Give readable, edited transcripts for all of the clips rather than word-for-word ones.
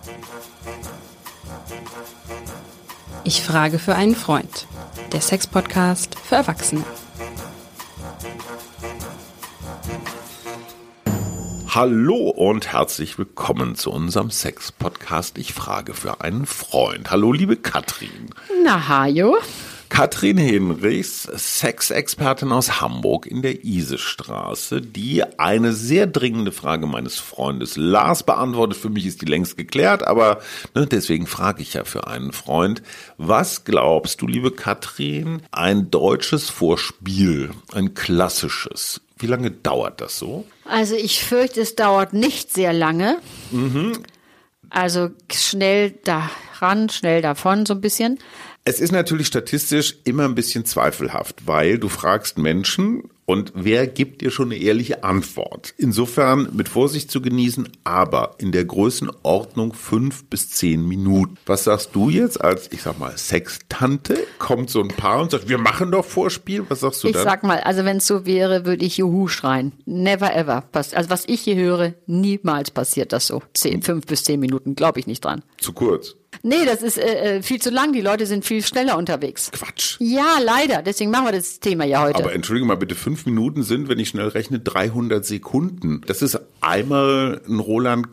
Ich frage für einen Freund. Der Sex-Podcast für Erwachsene. Hallo und herzlich willkommen zu unserem Sex-Podcast. Ich frage für einen Freund. Hallo, liebe Katrin. Na, Hajo. Katrin Hinrichs, Sexexpertin aus Hamburg in der Isestraße, die eine sehr dringende Frage meines Freundes Lars beantwortet. Für mich ist die längst geklärt, aber deswegen frage ich ja für einen Freund. Was glaubst du, liebe Katrin, ein deutsches Vorspiel, ein klassisches, wie lange dauert das so? Also ich fürchte, es dauert nicht sehr lange. Also schnell daran, schnell davon so ein bisschen. Es ist natürlich statistisch immer ein bisschen zweifelhaft, weil du fragst Menschen und wer gibt dir schon eine ehrliche Antwort? Insofern mit Vorsicht zu genießen, aber in der Größenordnung 5 bis 10 Minuten. Was sagst du jetzt als, ich sag mal, Sextante? Kommt so ein Paar und sagt, wir machen doch Vorspiel? Was sagst du dann? Ich sag mal, also wenn es so wäre, würde ich Juhu schreien. Never ever. Also was ich hier höre, niemals passiert das so. 5 bis 10 Minuten, glaube ich nicht dran. Zu kurz. Nee, das ist viel zu lang. Die Leute sind viel schneller unterwegs. Quatsch. Ja, leider. Deswegen machen wir das Thema ja heute. Aber entschuldige mal bitte, 5 Minuten sind, wenn ich schnell rechne, 300 Sekunden. Das ist einmal ein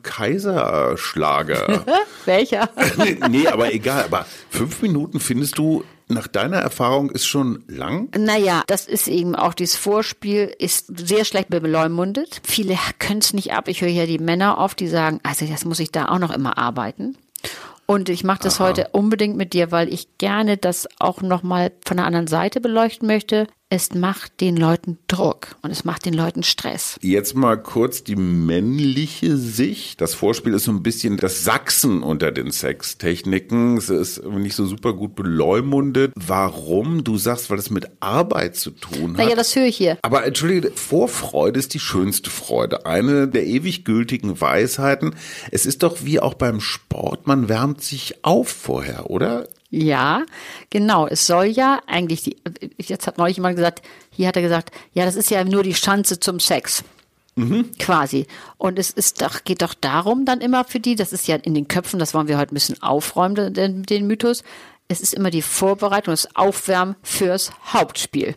Roland-Kaiser-Schlager. Welcher? Nee, aber egal. Aber 5 Minuten findest du nach deiner Erfahrung ist schon lang? Naja, das ist eben auch, dieses Vorspiel ist sehr schlecht beleumundet. Viele können es nicht ab. Ich höre ja die Männer oft, die sagen, also das muss ich da auch noch immer arbeiten. Und ich mache das heute unbedingt mit dir, weil ich gerne das auch nochmal von der anderen Seite beleuchten möchte. Es macht den Leuten Druck und es macht den Leuten Stress. Jetzt mal kurz die männliche Sicht. Das Vorspiel ist so ein bisschen das Sachsen unter den Sextechniken. Es ist nicht so super gut beleumundet. Warum? Du sagst, weil es mit Arbeit zu tun hat. Naja, das höre ich hier. Aber entschuldige, Vorfreude ist die schönste Freude. Eine der ewig gültigen Weisheiten. Es ist doch wie auch beim Sport, man wärmt sich auf vorher, oder? Ja, genau. Es soll ja eigentlich, jetzt hat neulich jemand gesagt, hier hat er gesagt, ja, das ist ja nur die Schanze zum Sex. Quasi. Und es geht doch darum dann immer für die, das ist ja in den Köpfen, das wollen wir heute ein bisschen aufräumen, den Mythos. Es ist immer die Vorbereitung, das Aufwärmen fürs Hauptspiel.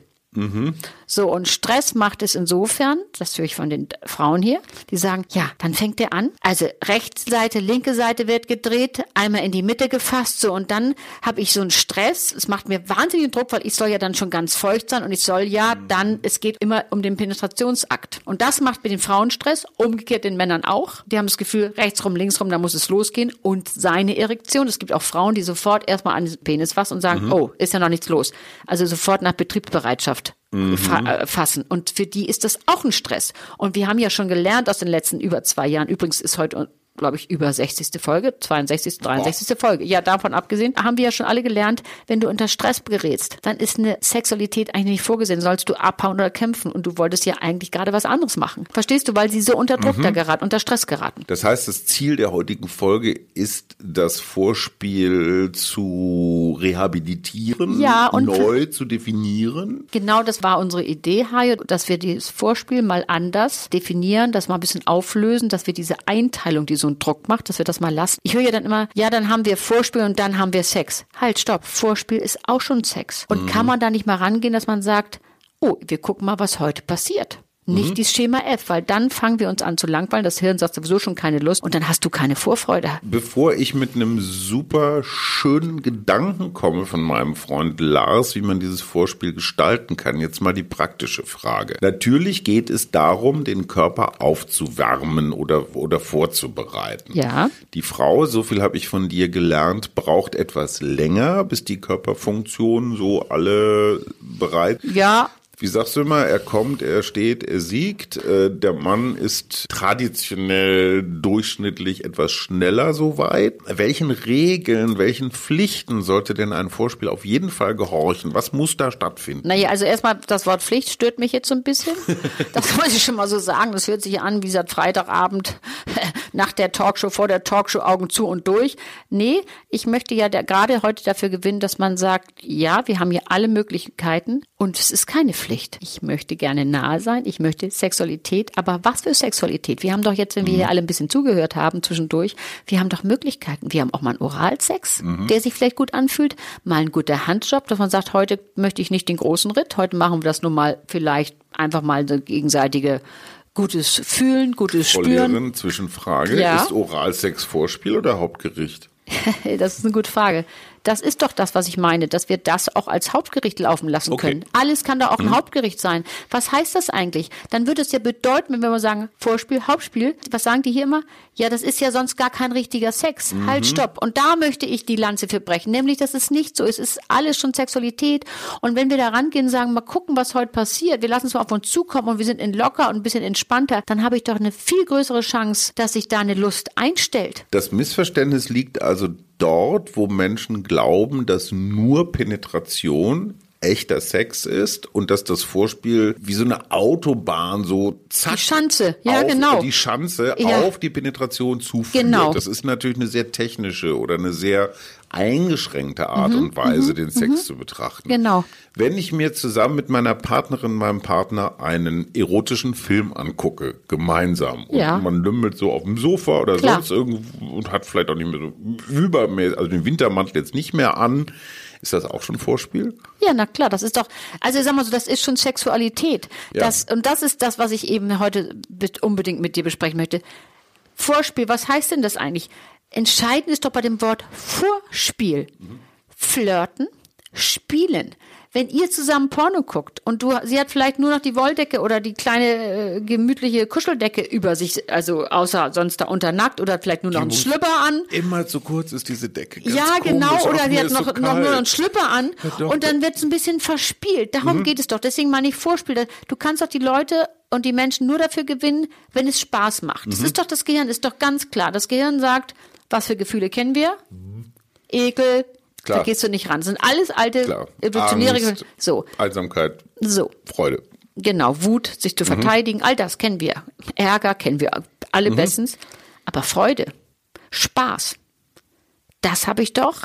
So, und Stress macht es insofern, das höre ich von den Frauen hier, die sagen, ja, dann fängt der an, also rechte Seite, linke Seite wird gedreht, einmal in die Mitte gefasst, so, und dann habe ich so einen Stress, es macht mir wahnsinnigen Druck, weil ich soll ja dann schon ganz feucht sein und ich soll ja dann, es geht immer um den Penetrationsakt. Und das macht mit den Frauen Stress, umgekehrt den Männern auch. Die haben das Gefühl, rechts rum, links rum, da muss es losgehen und seine Erektion. Es gibt auch Frauen, die sofort erstmal an den Penis fassen und sagen, oh, ist ja noch nichts los. Also sofort nach Betriebsbereitschaft fassen. Und für die ist das auch ein Stress. Und wir haben ja schon gelernt aus den letzten über 2 Jahren, übrigens ist heute, glaube ich, über 60. Folge, 62., 63. Folge. Ja, davon abgesehen, haben wir ja schon alle gelernt, wenn du unter Stress gerätst, dann ist eine Sexualität eigentlich nicht vorgesehen. Sollst du abhauen oder kämpfen und du wolltest ja eigentlich gerade was anderes machen. Verstehst du? Weil sie so unter Druck unter Stress geraten. Das heißt, das Ziel der heutigen Folge ist, das Vorspiel zu rehabilitieren, ja, und neu zu definieren. Genau, das war unsere Idee, Hajo, dass wir dieses Vorspiel mal anders definieren, das mal ein bisschen auflösen, dass wir diese Einteilung, die so einen Druck macht, dass wir das mal lassen. Ich höre ja dann immer, ja, dann haben wir Vorspiel und dann haben wir Sex. Halt, stopp. Vorspiel ist auch schon Sex. Und kann man da nicht mal rangehen, dass man sagt, oh, wir gucken mal, was heute passiert. Nicht dieses Schema F, weil dann fangen wir uns an zu langweilen. Das Hirn sagt sowieso schon keine Lust und dann hast du keine Vorfreude. Bevor ich mit einem super schönen Gedanken komme von meinem Freund Lars, wie man dieses Vorspiel gestalten kann, jetzt mal die praktische Frage. Natürlich geht es darum, den Körper aufzuwärmen oder vorzubereiten. Ja. Die Frau, so viel habe ich von dir gelernt, braucht etwas länger, bis die Körperfunktionen so alle bereit. Ja. Wie sagst du immer, er kommt, er steht, er siegt. Der Mann ist traditionell durchschnittlich etwas schneller soweit. Welchen Regeln, welchen Pflichten sollte denn ein Vorspiel auf jeden Fall gehorchen? Was muss da stattfinden? Naja, also erstmal das Wort Pflicht stört mich jetzt so ein bisschen. Das muss ich schon mal so sagen. Das hört sich an wie seit Freitagabend nach der Talkshow, vor der Talkshow, Augen zu und durch. Nee, ich möchte ja gerade heute dafür gewinnen, dass man sagt, ja, wir haben hier alle Möglichkeiten und es ist keine Pflicht. Pflicht. Ich möchte gerne nahe sein, ich möchte Sexualität, aber was für Sexualität? Wir haben doch jetzt, wenn wir hier alle ein bisschen zugehört haben zwischendurch, wir haben doch Möglichkeiten. Wir haben auch mal einen Oralsex, der sich vielleicht gut anfühlt, mal ein guter Handjob, dass man sagt, heute möchte ich nicht den großen Ritt, heute machen wir das nur mal vielleicht einfach mal eine gegenseitige gutes Fühlen, gutes Frau Spüren. Lehrerin, Zwischenfrage, Ja. ist Oralsex Vorspiel oder Hauptgericht? Das ist eine gute Frage. Das ist doch das, was ich meine, dass wir das auch als Hauptgericht laufen lassen Okay. können. Alles kann da auch ein Hauptgericht sein. Was heißt das eigentlich? Dann würde es ja bedeuten, wenn wir mal sagen, Vorspiel, Hauptspiel, was sagen die hier immer? Ja, das ist ja sonst gar kein richtiger Sex. Halt, stopp. Und da möchte ich die Lanze für brechen. Nämlich, dass es nicht so ist. Es ist alles schon Sexualität. Und wenn wir da rangehen und sagen, mal gucken, was heute passiert, wir lassen es mal auf uns zukommen und wir sind locker und ein bisschen entspannter, dann habe ich doch eine viel größere Chance, dass sich da eine Lust einstellt. Das Missverständnis liegt also dort, wo Menschen glauben, dass nur Penetration echter Sex ist und dass das Vorspiel wie so eine Autobahn so zack Die Schanze, ja, auf genau. die Schanze Ja. auf die Penetration zuführt. Genau. Das ist natürlich eine sehr technische oder eine sehr eingeschränkte Art und Weise, den Sex zu betrachten. Genau. Wenn ich mir zusammen mit meiner Partnerin, meinem Partner einen erotischen Film angucke, gemeinsam, und Ja. man lümmelt so auf dem Sofa oder Klar. sonst irgendwo und hat vielleicht auch nicht mehr so übermäßig, also den Wintermantel jetzt nicht mehr an, ist das auch schon Vorspiel? Ja, na klar, das ist doch, also ich sag mal so, das ist schon Sexualität. Ja. Und das ist das, was ich eben heute unbedingt mit dir besprechen möchte. Vorspiel, was heißt denn das eigentlich? Entscheidend ist doch bei dem Wort Vorspiel. Flirten, spielen. Wenn ihr zusammen Porno guckt und sie hat vielleicht nur noch die Wolldecke oder die kleine gemütliche Kuscheldecke über sich, also außer sonst da unter nackt oder vielleicht nur noch einen Schlüpper an. Immer zu kurz ist diese Decke. Ganz Ja, genau, komisch. oder Ach, sie mir hat ist so noch nur kalt. einen Schlüpper an doch. und dann wird es ein bisschen verspielt. Darum geht es doch. Deswegen meine ich Vorspiel. Du kannst doch die Leute und die Menschen nur dafür gewinnen, wenn es Spaß macht. Das ist doch das Gehirn, ist doch ganz klar. Das Gehirn sagt, was für Gefühle kennen wir? Ekel, Klar. da gehst du nicht ran. Das sind alles alte Klar. evolutionäre Angst, Gefühle. So, Einsamkeit, so. Freude. Genau, Wut, sich zu verteidigen, all das kennen wir. Ärger kennen wir alle bestens. Aber Freude, Spaß, das habe ich doch,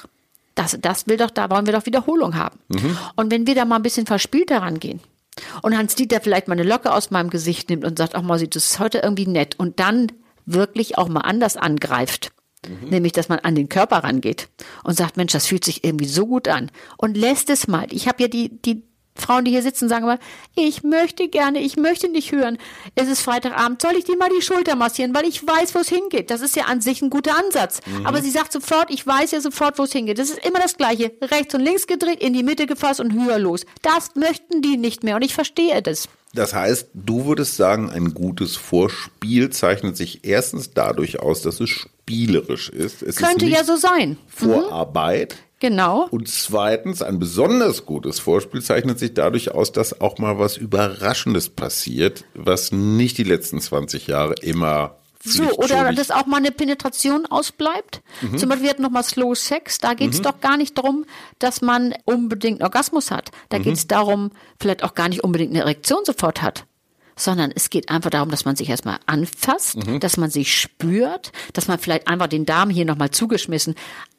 das will doch, da wollen wir doch Wiederholung haben. Und wenn wir da mal ein bisschen verspielter rangehen und Hans-Dieter vielleicht mal eine Locke aus meinem Gesicht nimmt und sagt, ach Mausi, das ist heute irgendwie nett und dann wirklich auch mal anders angreift. Nämlich, dass man an den Körper rangeht und sagt, Mensch, das fühlt sich irgendwie so gut an. Und lässt es mal. Ich habe ja die Frauen, die hier sitzen, sagen mal, ich möchte gerne, ich möchte nicht hören. Es ist Freitagabend, soll ich dir mal die Schulter massieren, weil ich weiß, wo es hingeht. Das ist ja an sich ein guter Ansatz. Aber sie sagt sofort, ich weiß ja sofort, wo es hingeht. Das ist immer das Gleiche. Rechts und links gedreht, in die Mitte gefasst und höher los. Das möchten die nicht mehr und ich verstehe das. Das heißt, du würdest sagen, ein gutes Vorspiel zeichnet sich erstens dadurch aus, dass es spielerisch ist. Es Könnte ist nicht ja so sein. Vorarbeit. Genau. Und zweitens, ein besonders gutes Vorspiel zeichnet sich dadurch aus, dass auch mal was Überraschendes passiert, was nicht die letzten 20 Jahre immer So, oder pflichtschuldig- dass auch mal eine Penetration ausbleibt. Zum Beispiel, wir hatten nochmal Slow Sex. Da geht es doch gar nicht darum, dass man unbedingt einen Orgasmus hat. Da geht es darum, vielleicht auch gar nicht unbedingt eine Erektion sofort hat. Sondern es geht einfach darum, dass man sich erstmal anfasst, dass man sich spürt, dass man vielleicht einfach den Darm hier nochmal zugeschmissen.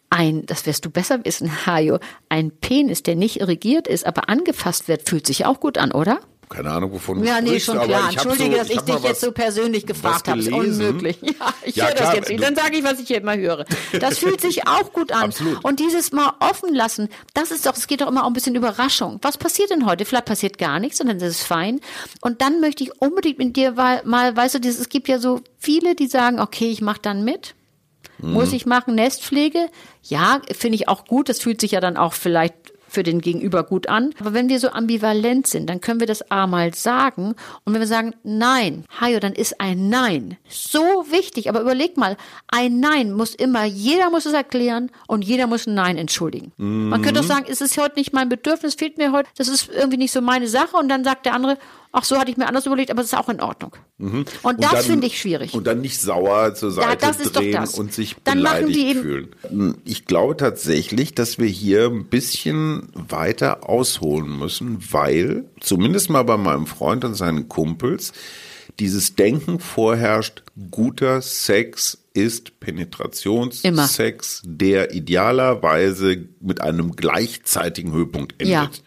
Das wirst du besser wissen, Hajo, ein Penis, der nicht irrigiert ist, aber angefasst wird, fühlt sich auch gut an, oder? Keine Ahnung, wovon du Ja, nee, sprichst, schon aber klar. ich hab Entschuldige, so, dass ich hab dich mal jetzt so persönlich gefragt habe. Ist gelesen. unmöglich. Ja, ich Ja, höre das klar, jetzt nicht. du- Dann sage ich, was ich hier immer höre. Das fühlt sich auch gut an. Absolut. Und dieses Mal offen lassen, das ist doch, es geht doch immer auch ein bisschen Überraschung. Was passiert denn heute? Vielleicht passiert gar nichts, sondern das ist fein. Und dann möchte ich unbedingt mit dir mal, weißt du, es gibt ja so viele, die sagen, okay, ich mache dann mit. Muss ich machen, Nestpflege? Ja, finde ich auch gut. Das fühlt sich ja dann auch vielleicht für den Gegenüber gut an. Aber wenn wir so ambivalent sind, dann können wir das mal sagen. Und wenn wir sagen, nein, Hajo, dann ist ein Nein so wichtig. Aber überleg mal, ein Nein muss immer, jeder muss es erklären und jeder muss ein Nein entschuldigen. Man könnte auch sagen, es ist heute nicht mein Bedürfnis, fehlt mir heute, das ist irgendwie nicht so meine Sache. Und dann sagt der andere, ach, so hatte ich mir anders überlegt, aber es ist auch in Ordnung. Und das dann- finde ich schwierig. Und dann nicht sauer zur Seite das ist doch drehen das. und sich Dann machen beleidigt die eben- fühlen. Ich glaube tatsächlich, dass wir hier ein bisschen weiter ausholen müssen, weil, zumindest mal bei meinem Freund und seinen Kumpels, dieses Denken vorherrscht, guter Sex ist Penetrationssex, der idealerweise mit einem gleichzeitigen Höhepunkt endet. Ja.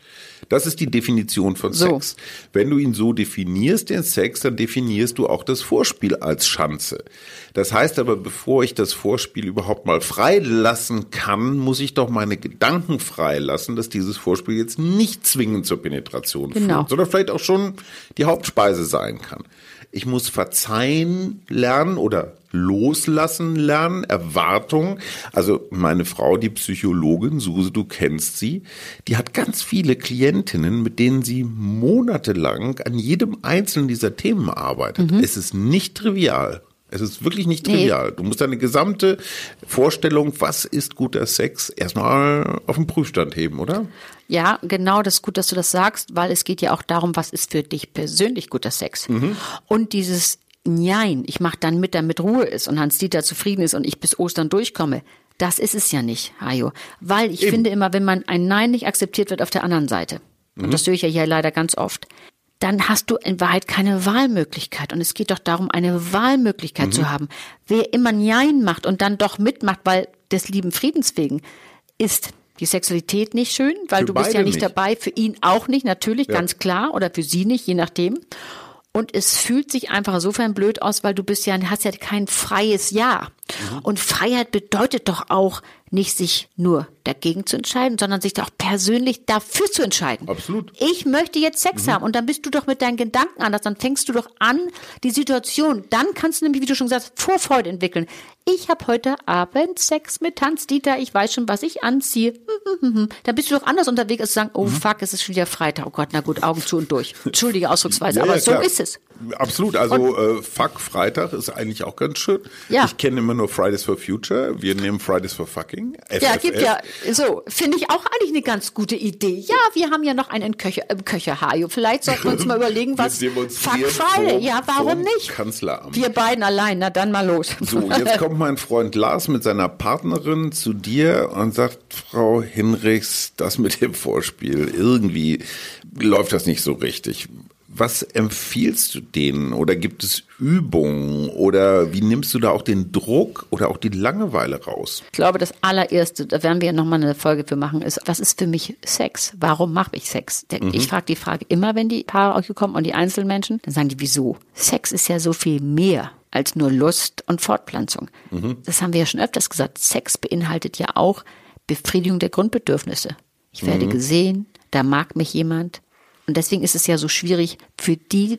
Das ist die Definition von Sex. Wenn du ihn so definierst, den Sex, dann definierst du auch das Vorspiel als Schanze. Das heißt aber, bevor ich das Vorspiel überhaupt mal freilassen kann, muss ich doch meine Gedanken freilassen, dass dieses Vorspiel jetzt nicht zwingend zur Penetration führt, sondern vielleicht auch schon die Hauptspeise sein kann. Ich muss verzeihen lernen oder loslassen lernen, Erwartungen. Also meine Frau, die Psychologin, Suse, du kennst sie, die hat ganz viele Klientinnen, mit denen sie monatelang an jedem einzelnen dieser Themen arbeitet. Es ist nicht trivial. Es ist wirklich nicht trivial. Du musst deine gesamte Vorstellung, was ist guter Sex, erstmal auf den Prüfstand heben, oder? Ja, genau, das ist gut, dass du das sagst, weil es geht ja auch darum, was ist für dich persönlich guter Sex. Und dieses Nein, ich mache dann mit, damit Ruhe ist und Hans-Dieter zufrieden ist und ich bis Ostern durchkomme, das ist es ja nicht, Hajo. Weil ich finde immer, wenn man ein Nein nicht akzeptiert wird auf der anderen Seite, und das höre ich ja hier leider ganz oft, dann hast du in Wahrheit keine Wahlmöglichkeit. Und es geht doch darum, eine Wahlmöglichkeit zu haben. Wer immer Nein macht und dann doch mitmacht, weil des lieben Friedens wegen, ist die Sexualität nicht schön, weil du bist ja nicht dabei, für ihn auch nicht, natürlich, ganz klar, oder für sie nicht, je nachdem. Und es fühlt sich einfach insofern blöd aus, weil du hast ja kein freies Ja. Und Freiheit bedeutet doch auch, nicht sich nur dagegen zu entscheiden, sondern sich auch persönlich dafür zu entscheiden. Absolut. Ich möchte jetzt Sex haben und dann bist du doch mit deinen Gedanken anders, dann fängst du doch an, die Situation, dann kannst du nämlich, wie du schon gesagt hast, Vorfreude entwickeln. Ich habe heute Abend Sex mit Hans-Dieter, ich weiß schon, was ich anziehe. Dann bist du doch anders unterwegs, als zu sagen, oh fuck, es ist schon wieder Freitag, oh Gott, na gut, Augen zu und durch. Entschuldige Ausdrucksweise, aber so ist es. Absolut, also Fuck Freitag ist eigentlich auch ganz schön. Ja. Ich kenne immer nur Fridays for Future, wir nehmen Fridays for Fucking. FFF. Ja, gibt ja, so, finde ich auch eigentlich eine ganz gute Idee. Ja, wir haben ja noch einen Köcher, Hajo. Vielleicht sollten wir uns mal überlegen, was Fuck Friday, ja, warum nicht? Kanzleramt. Wir beiden allein, na dann mal los. So, jetzt kommt mein Freund Lars mit seiner Partnerin zu dir und sagt, Frau Hinrichs, das mit dem Vorspiel, irgendwie läuft das nicht so richtig. Was empfiehlst du denen? Oder gibt es Übungen? Oder wie nimmst du da auch den Druck oder auch die Langeweile raus? Ich glaube, das allererste, da werden wir ja nochmal eine Folge für machen, ist, was ist für mich Sex? Warum mache ich Sex? Ich frage die Frage immer, wenn die Paare auch hier kommen und die Einzelmenschen, dann sagen die, wieso? Sex ist ja so viel mehr als nur Lust und Fortpflanzung. Das haben wir ja schon öfters gesagt. Sex beinhaltet ja auch Befriedigung der Grundbedürfnisse. Ich werde gesehen, da mag mich jemand. Und deswegen ist es ja so schwierig für die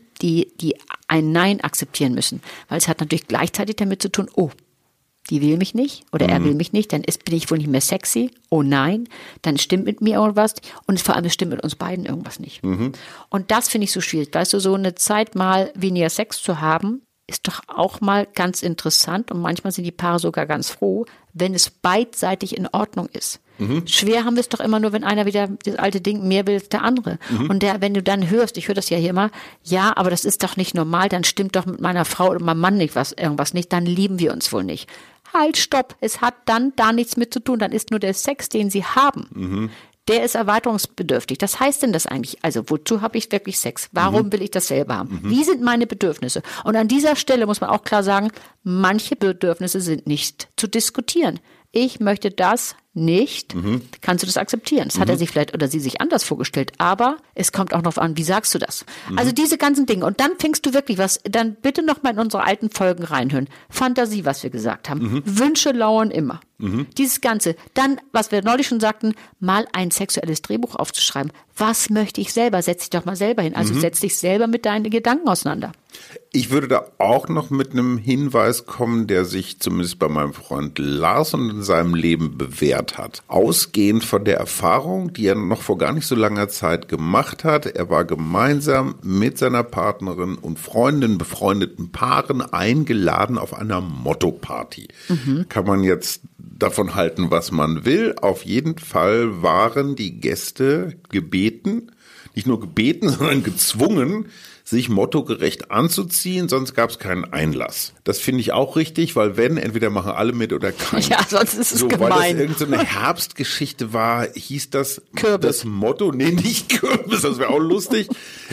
ein Nein akzeptieren müssen. Weil es hat natürlich gleichzeitig damit zu tun, oh, die will mich nicht oder er will mich nicht, dann bin ich wohl nicht mehr sexy. Oh nein, dann stimmt mit mir irgendwas. Und vor allem, es stimmt mit uns beiden irgendwas nicht. Und das finde ich so schwierig. Weißt du, so eine Zeit mal weniger Sex zu haben, ist doch auch mal ganz interessant. Und manchmal sind die Paare sogar ganz froh, wenn es beidseitig in Ordnung ist. Schwer haben wir es doch immer nur, wenn einer wieder das alte Ding mehr will als der andere. Und wenn du dann hörst, ich höre das ja hier immer, ja, aber das ist doch nicht normal, dann stimmt doch mit meiner Frau oder meinem Mann nicht irgendwas nicht, dann lieben wir uns wohl nicht. Halt, stopp, es hat dann da nichts mit zu tun, dann ist nur der Sex, den sie haben. Der ist erweiterungsbedürftig. Was heißt denn das eigentlich? Also, wozu habe ich wirklich Sex? Warum will ich das selber haben? Wie sind meine Bedürfnisse? Und an dieser Stelle muss man auch klar sagen, manche Bedürfnisse sind nicht zu diskutieren. Ich möchte das nicht. Kannst du das akzeptieren? Das hat er sich vielleicht oder sie sich anders vorgestellt. Aber es kommt auch noch an, wie sagst du das? Also diese ganzen Dinge. Und dann fängst du wirklich dann bitte noch mal in unsere alten Folgen reinhören. Fantasie, was wir gesagt haben. Wünsche lauern immer. Dieses Ganze. Dann, was wir neulich schon sagten, mal ein sexuelles Drehbuch aufzuschreiben. Was möchte ich selber? Setz dich doch mal selber hin. Also setz dich selber mit deinen Gedanken auseinander. Ich würde da auch noch mit einem Hinweis kommen, der sich zumindest bei meinem Freund Lars und in seinem Leben bewährt hat. Ausgehend von der Erfahrung, die er noch vor gar nicht so langer Zeit gemacht hat. Er war gemeinsam mit seiner Partnerin und Freundin, befreundeten Paaren eingeladen auf einer Motto-Party. Kann man jetzt davon halten, was man will. Auf jeden Fall waren die Gäste gebeten, nicht nur gebeten, sondern gezwungen, sich mottogerecht anzuziehen, sonst gab es keinen Einlass. Das finde ich auch richtig, weil entweder machen alle mit oder keiner. Ja, sonst ist es so, gemein. Weil das irgendeine Herbstgeschichte war, hieß das Kürbis. Das Motto? Nee, nicht Kürbis, das wäre auch lustig.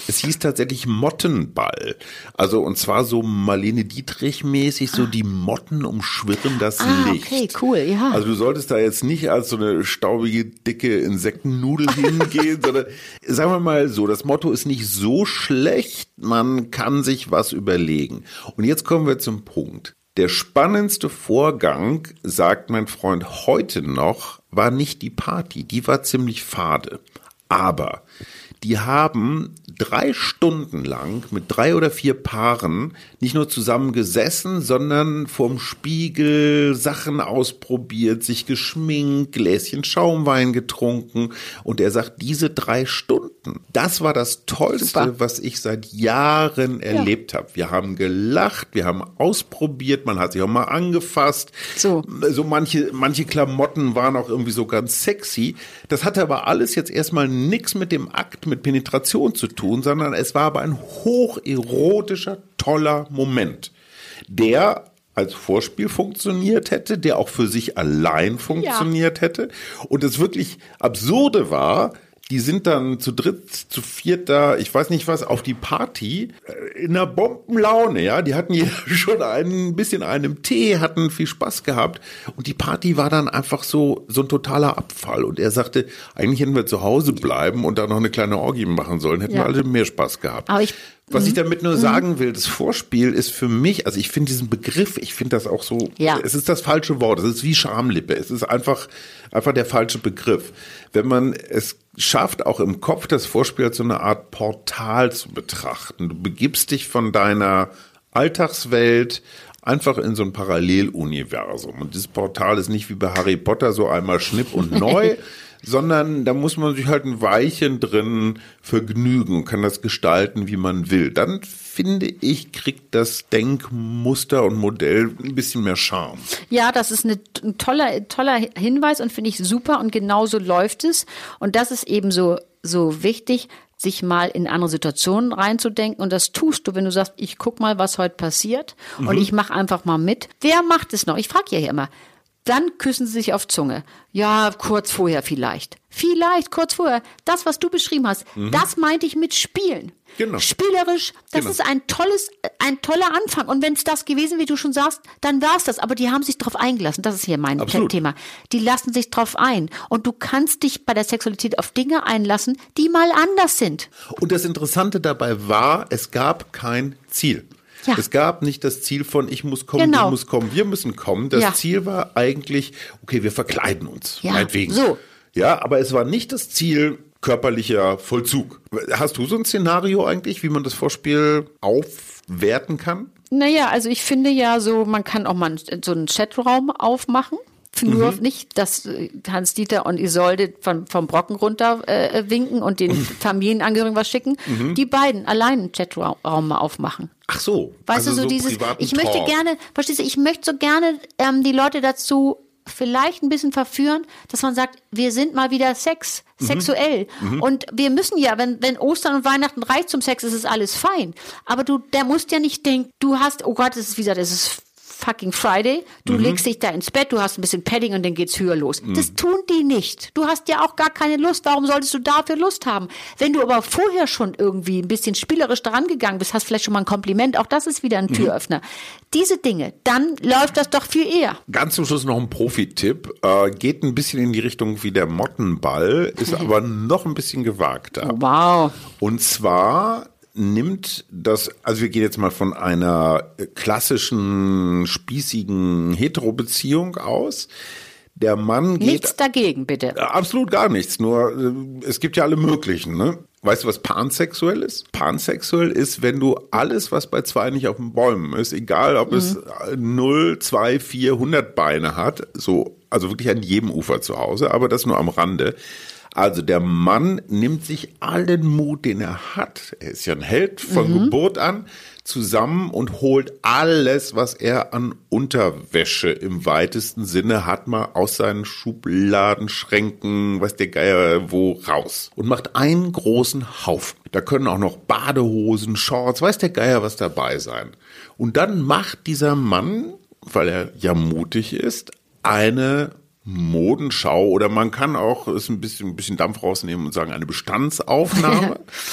Es hieß tatsächlich Mottenball. Also und zwar so Marlene Dietrich-mäßig, so die Motten umschwirren das Licht. Okay, cool, ja. Also du solltest da jetzt nicht als so eine staubige, dicke Insektennudel hingehen, sondern sagen wir mal so, das Motto ist nicht so schlecht, man kann sich was überlegen. Und jetzt kommen wir zum Punkt. Der spannendste Vorgang, sagt mein Freund heute noch, war nicht die Party, die war ziemlich fade. Aber die haben 3 Stunden lang mit 3 oder 4 Paaren nicht nur zusammen gesessen, sondern vorm Spiegel Sachen ausprobiert, sich geschminkt, Gläschen Schaumwein getrunken. Und er sagt, diese 3 Stunden, das war das Tollste, was ich seit Jahren erlebt habe. Wir haben gelacht, wir haben ausprobiert, man hat sich auch mal angefasst. So manche Klamotten waren auch irgendwie so ganz sexy. Das hatte aber alles jetzt erstmal nichts mit dem Akt, mit Penetration zu tun, sondern es war aber ein hocherotischer, toller Moment, der als Vorspiel funktioniert hätte, der auch für sich allein funktioniert hätte. Und das wirklich Absurde war, die sind dann zu dritt, zu viert da, ich weiß nicht was, auf die Party in einer Bombenlaune, ja. Die hatten jeder schon ein bisschen einen Tee, hatten viel Spaß gehabt. Und die Party war dann einfach so ein totaler Abfall. Und er sagte, eigentlich hätten wir zu Hause bleiben und da noch eine kleine Orgie machen sollen, hätten wir alle mehr Spaß gehabt. Aber was ich damit nur sagen will, das Vorspiel ist für mich, also ich finde diesen Begriff, ich finde das auch so, es ist das falsche Wort, es ist wie Schamlippe, es ist einfach der falsche Begriff. Wenn man es schafft, auch im Kopf das Vorspiel als so eine Art Portal zu betrachten, du begibst dich von deiner Alltagswelt einfach in so ein Paralleluniversum. Und dieses Portal ist nicht wie bei Harry Potter so einmal schnipp und neu, sondern da muss man sich halt ein Weilchen drin vergnügen und kann das gestalten, wie man will. Dann, finde ich, kriegt das Denkmuster und Modell ein bisschen mehr Charme. Ja, das ist ein toller Hinweis und finde ich super und genau so läuft es. Und das ist eben so wichtig, sich mal in andere Situationen reinzudenken. Und das tust du, wenn du sagst, ich guck mal, was heute passiert und ich mache einfach mal mit. Wer macht es noch? Ich frage ja hier immer. Dann küssen sie sich auf Zunge. Ja, kurz vorher vielleicht. Vielleicht kurz vorher. Das, was du beschrieben hast, das meinte ich mit Spielen. Genau. Spielerisch, das ist ein toller Anfang. Und wenn es das gewesen, wie du schon sagst, dann war es das. Aber die haben sich drauf eingelassen. Das ist hier mein Thema. Die lassen sich drauf ein. Und du kannst dich bei der Sexualität auf Dinge einlassen, die mal anders sind. Und das Interessante dabei war, es gab kein Ziel. Ja. Es gab nicht das Ziel von ich muss kommen, du musst kommen, wir müssen kommen. Das Ziel war eigentlich, okay, wir verkleiden uns, meinetwegen. So. Ja, aber es war nicht das Ziel körperlicher Vollzug. Hast du so ein Szenario eigentlich, wie man das Vorspiel aufwerten kann? Naja, also ich finde ja so, man kann auch mal so einen Chatraum aufmachen. Nur nicht, dass Hans-Dieter und Isolde vom Brocken runter winken und den Familienangehörigen was schicken. Die beiden allein einen Chatraum mal aufmachen. Ach so. Weißt du, so dieses, ich möchte gerne, verstehst du, ich möchte so gerne die Leute dazu vielleicht ein bisschen verführen, dass man sagt, wir sind mal wieder sexuell. Und wir müssen ja, wenn Ostern und Weihnachten reicht zum Sex, ist es alles fein. Aber der musst ja nicht denken, du hast, oh Gott, es ist fucking Friday, du legst dich da ins Bett, du hast ein bisschen Padding und dann geht's höher los. Das tun die nicht. Du hast ja auch gar keine Lust. Warum solltest du dafür Lust haben? Wenn du aber vorher schon irgendwie ein bisschen spielerisch daran gegangen bist, hast vielleicht schon mal ein Kompliment, auch das ist wieder ein Türöffner. Diese Dinge, dann läuft das doch viel eher. Ganz zum Schluss noch ein Profi-Tipp. Geht ein bisschen in die Richtung wie der Mottenball, ist aber noch ein bisschen gewagter. Wow. Und zwar nimmt das, also wir gehen jetzt mal von einer klassischen, spießigen Hetero-Beziehung aus. Der Mann geht... Nichts dagegen, bitte. Absolut gar nichts, nur es gibt ja alle möglichen, ne? Weißt du, was pansexuell ist? Pansexuell ist, wenn du alles, was bei 2 nicht auf den Bäumen ist, egal ob es 0, 2, 4, 100 Beine hat, so, also wirklich an jedem Ufer zu Hause, aber das nur am Rande. Also der Mann nimmt sich allen Mut, den er hat, er ist ja ein Held von Geburt an, zusammen und holt alles, was er an Unterwäsche im weitesten Sinne hat, mal aus seinen Schubladen, Schränken, weiß der Geier wo, raus. Und macht einen großen Haufen. Da können auch noch Badehosen, Shorts, weiß der Geier was dabei sein. Und dann macht dieser Mann, weil er ja mutig ist, eine Modenschau oder man kann auch ein bisschen Dampf rausnehmen und sagen, eine Bestandsaufnahme.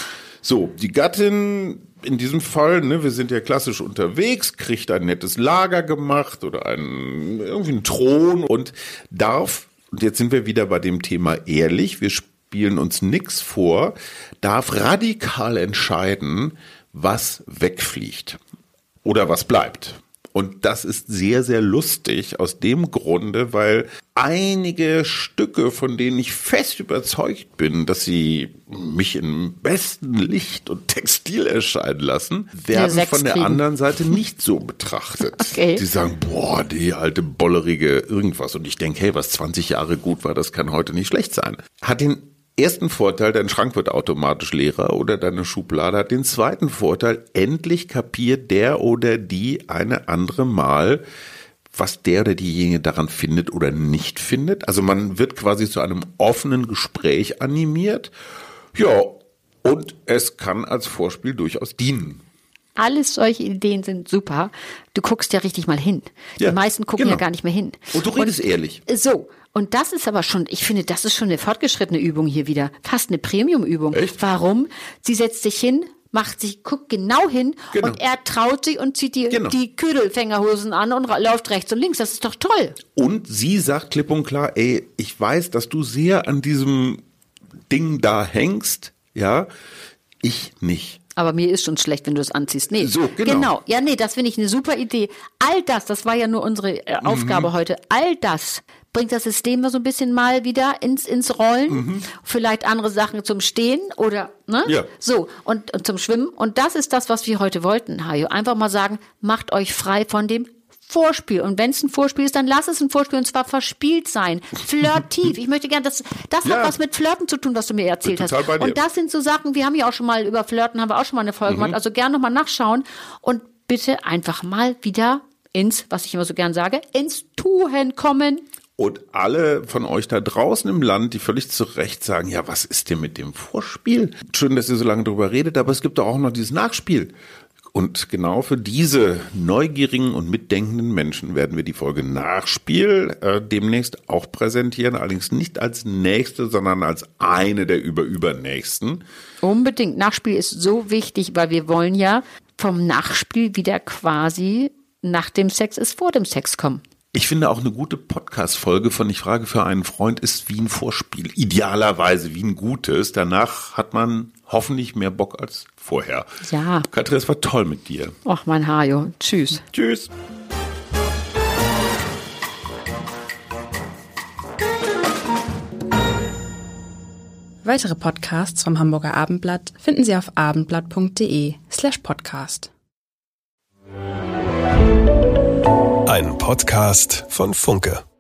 So, die Gattin in diesem Fall, ne, wir sind ja klassisch unterwegs, kriegt ein nettes Lager gemacht oder irgendwie einen Thron und darf, und jetzt sind wir wieder bei dem Thema ehrlich, wir spielen uns nichts vor, darf radikal entscheiden, was wegfliegt oder was bleibt. Und das ist sehr, sehr lustig aus dem Grunde, weil einige Stücke, von denen ich fest überzeugt bin, dass sie mich im besten Licht und Textil erscheinen lassen, werden von der anderen Seite nicht so betrachtet. Okay. Die sagen, boah, die alte bollerige irgendwas. Und ich denke, hey, was 20 Jahre gut war, das kann heute nicht schlecht sein. Hat den ersten Vorteil, dein Schrank wird automatisch leerer oder deine Schublade hat den zweiten Vorteil, endlich kapiert der oder die eine andere Mal, was der oder diejenige daran findet oder nicht findet. Also man wird quasi zu einem offenen Gespräch animiert. Ja, und es kann als Vorspiel durchaus dienen. Alles solche Ideen sind super. Du guckst ja richtig mal hin. Die meisten gucken ja gar nicht mehr hin. Und du redest ehrlich. So. Und das ist aber schon, ich finde, das ist schon eine fortgeschrittene Übung hier wieder. Fast eine Premium-Übung. Echt? Warum? Sie setzt sich hin, guckt genau hin und er traut sich und zieht die Ködelfängerhosen an und läuft rechts und links. Das ist doch toll. Und sie sagt klipp und klar, ey, ich weiß, dass du sehr an diesem Ding da hängst, ja, ich nicht. Aber mir ist schon schlecht, wenn du es anziehst. Nee, so, genau. Ja, nee, das finde ich eine super Idee. All das war ja nur unsere Aufgabe heute. All das bringt das System so ein bisschen mal wieder ins Rollen. Vielleicht andere Sachen zum Stehen oder, ne? Ja. So, und zum Schwimmen. Und das ist das, was wir heute wollten, Hajo. Einfach mal sagen, macht euch frei von dem Vorspiel. Und wenn es ein Vorspiel ist, dann lass es ein Vorspiel und zwar verspielt sein. Flirtiv. Ich möchte gerne, das hat was mit Flirten zu tun, was du mir erzählt hast. Und das sind so Sachen, wir haben ja auch schon mal über Flirten, haben wir auch schon mal eine Folge gemacht, also gerne nochmal nachschauen und bitte einfach mal wieder was ich immer so gern sage, ins Tun kommen. Und alle von euch da draußen im Land, die völlig zu Recht sagen, ja, was ist denn mit dem Vorspiel? Schön, dass ihr so lange drüber redet, aber es gibt doch auch noch dieses Nachspiel. Und genau für diese neugierigen und mitdenkenden Menschen werden wir die Folge Nachspiel demnächst auch präsentieren. Allerdings nicht als nächste, sondern als eine der übernächsten. Unbedingt. Nachspiel ist so wichtig, weil wir wollen ja vom Nachspiel wieder quasi nach dem Sex ist vor dem Sex kommen. Ich finde auch eine gute Podcast-Folge von Ich frage für einen Freund ist wie ein Vorspiel. Idealerweise wie ein gutes. Danach hat man hoffentlich mehr Bock als vorher. Ja. Katrin, es war toll mit dir. Ach, mein Hajo. Tschüss. Tschüss. Weitere Podcasts vom Hamburger Abendblatt finden Sie auf abendblatt.de/podcast. Ein Podcast von Funke.